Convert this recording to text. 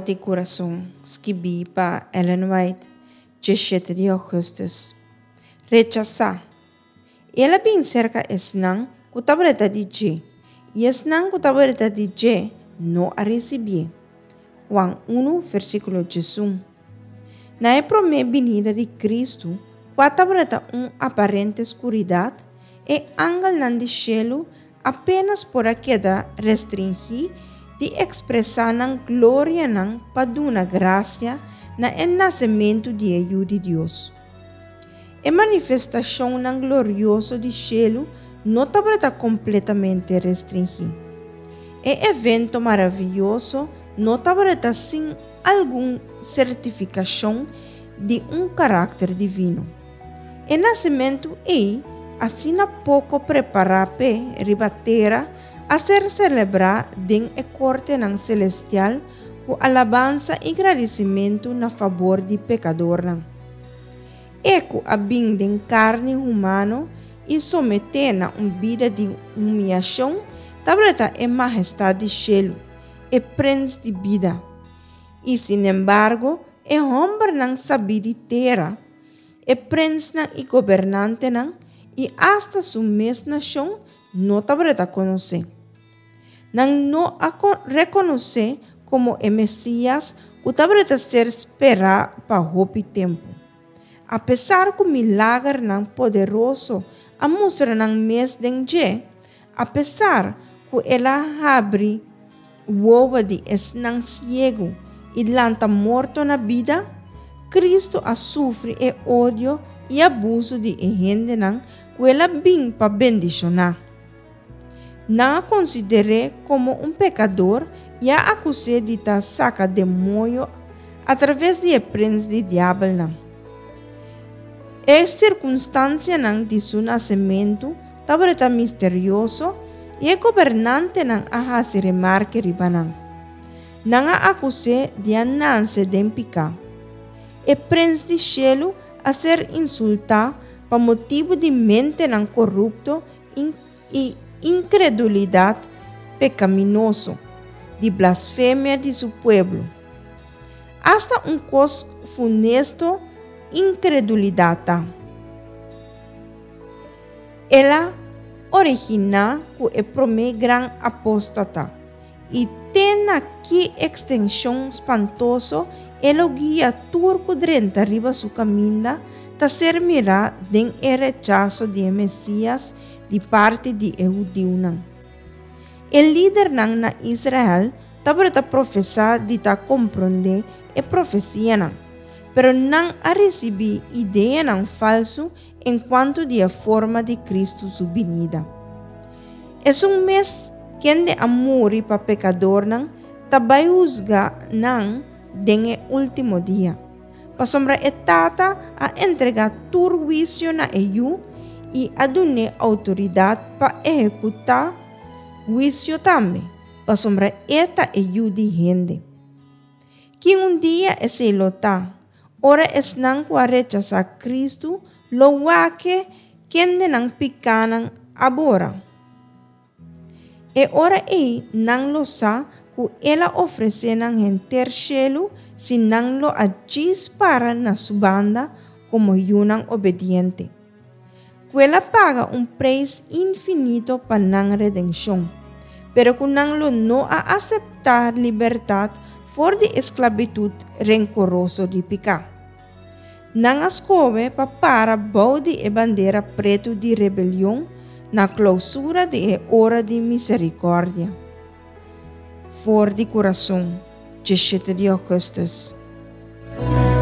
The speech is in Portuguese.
de coração, escrevi para Ellen White, 17 de agosto. Rechazar. Ela bem cerca esnang kutabreta DJ, e esnang kutabreta DJ não a receber. Juan 1, versículo 18. Na promessa vinda de Cristo, kutabreta aparente escuridade, e ángel nan de cielo apenas por queda restringir de expressar nan glória nan paduna graça na nascimento de ajuda de Deus. A manifestação nan glorioso de cielo não está completamente restringida. O evento maravilhoso não está sem alguma certificação de caráter divino. O nascimento é assim pouco preparado para ribatera a ser celebrado em a corte celestial com alabança e agradecimento na favor de pecador. Eco a bem de carne humana e someter na vida de humilhação, tabreta é majestade de cielo, é príncipe de vida. E, sin embargo, é homem não sabe de terra, é príncipe e governante não, e hasta sua mesma nação não tabreta conhecer. Não a reconhecer como o Messias, que tabreta ser esperado para o tempo. Apesar que o milagre não poderoso a mostra não mês de dia, apesar que ela abre o ovo de esnang ciego e lanta morto na vida, Cristo a sofre o ódio e abuso de gente não que ela vem para bendicionar. Não a considere como pecador e a acuse de estar saca demônio através de príncipe de diabo não. A circunstância de seu nascimento estava misterioso e o governante não a se remarque ribanang. Não a acuse de nascer de pecado. O príncipe de cielo a ser insultado por motivo de mente não corrupto e incredulidade pecaminoso, de blasfêmia de seu povo. Hasta cos funesto incredulidade. Ela origina com o primeiro grande apóstata e tem aqui extensão espantosa ela guia turco durante arriba sua caminho ta ser mirada em o rechazo de Messias de parte de judeu. O líder na Israel estava a professar de ta compreender a profecia, pero não a receber ideia falso enquanto de a forma de Cristo sua vinda. É mês quem de amor para pecador também juzga den o último dia. Pasombra etata a entregar todo juízo na EU e a dar autoridade para executar juízo também. Pasombra eta EU de gente. Que dia é se lota, ora es nang kwa rechazar Cristo, lo wake quem de nang picanan abora. E ora nang lo sa que ela oferece nang enter cielo si nang lo agis para na subanda como yunang obediente. Que ela paga preço infinito para nang redenção, pero que nang lo no a aceptar liberdade for de esclavitud rencoroso de pecado. Nang ascove para baude e bandeira preto de rebelião na clausura de hora de misericórdia. For de coração, 17 de agosto.